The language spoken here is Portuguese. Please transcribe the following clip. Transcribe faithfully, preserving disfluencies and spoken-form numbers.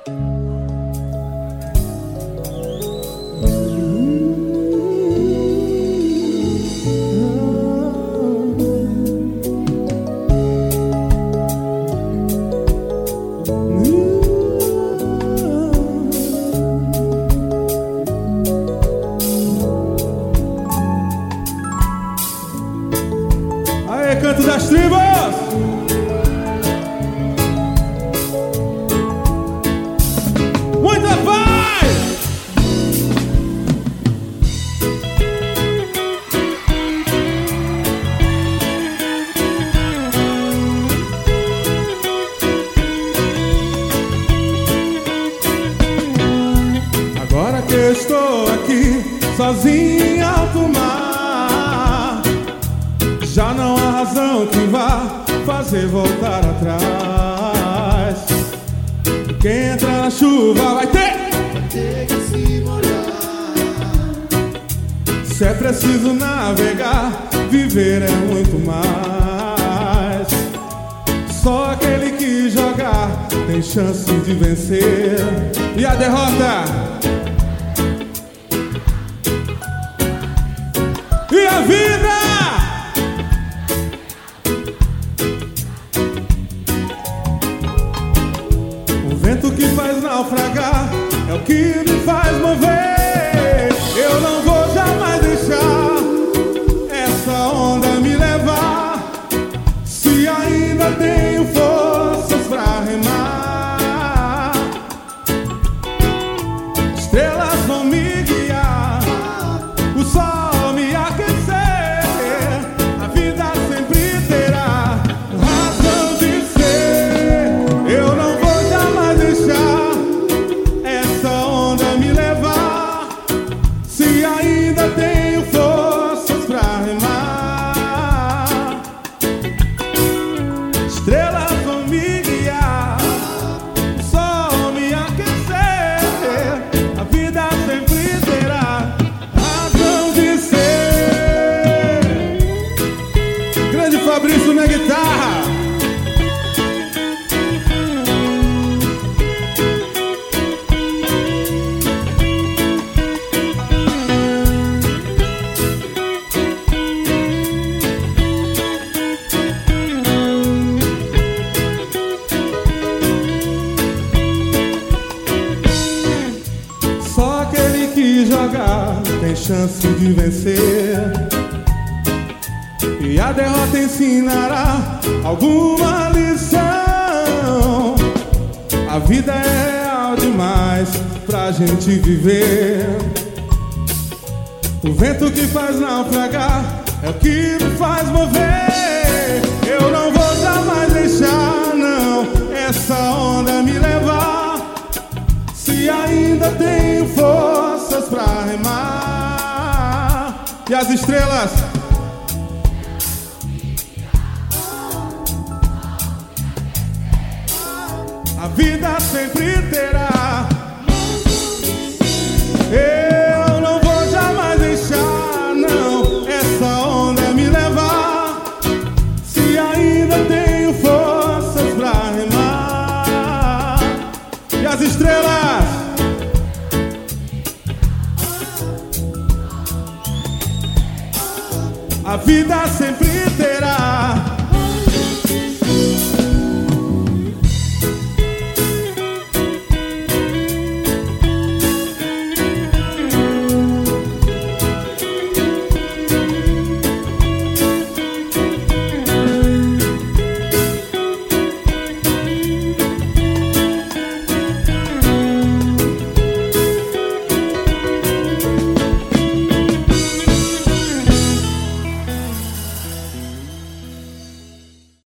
Canto das tribos. Muita paz. Agora que eu estou aqui sozinho em alto mar, já não há razão que vá fazer voltar atrás. Quem entra na chuva vai ter, vai ter que se molhar. Se é preciso navegar, viver é muito mais. Só aquele que jogar tem chance de vencer. E a derrota? E a vida? O vento que faz naufragar é o que me faz mover. Eu não vou jamais deixar essa onda me levar. Se ainda tenho forças pra remar, estrelas vão me guiar, o sol me aquecer. A vida sempre terá razão de ser. Eu não vou jamais deixar essa onda me levar. Se ainda tenho forças pra remar, estrelas vão me guiar, o sol me aquecer. A vida sempre terá razão de ser. Grande Fabrício na guitarra. Só aquele que jogar tem chance de vencer. E a derrota ensinará alguma lição. A vida é real demais pra gente viver. O vento que faz naufragar é o que me faz mover. Eu não vou jamais deixar, não, essa onda me levar. Se ainda tenho forças pra remar. E as estrelas? A vida sempre terá. Eu não vou jamais deixar, não, essa onda me levar. Se ainda tenho forças pra remar. E as estrelas? A vida sempre